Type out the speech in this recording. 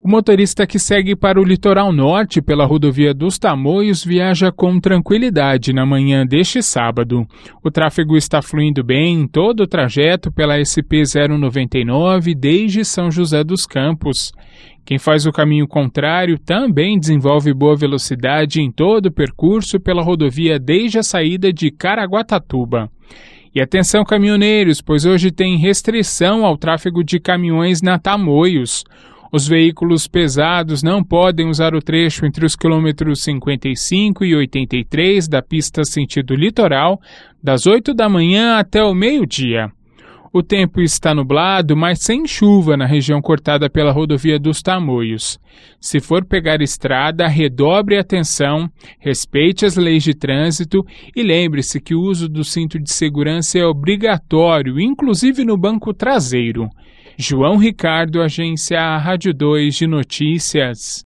O motorista que segue para o litoral norte pela rodovia dos Tamoios viaja com tranquilidade na manhã deste sábado. O tráfego está fluindo bem em todo o trajeto pela SP-099 desde São José dos Campos. Quem faz o caminho contrário também desenvolve boa velocidade em todo o percurso pela rodovia desde a saída de Caraguatatuba. E atenção, caminhoneiros, pois hoje tem restrição ao tráfego de caminhões na Tamoios. Os veículos pesados não podem usar o trecho entre os quilômetros 55 e 83 da pista sentido litoral, das 8 da manhã até o meio-dia. O tempo está nublado, mas sem chuva na região cortada pela rodovia dos Tamoios. Se for pegar estrada, redobre a atenção, respeite as leis de trânsito e lembre-se que o uso do cinto de segurança é obrigatório, inclusive no banco traseiro. João Ricardo, agência Rádio 2 de Notícias.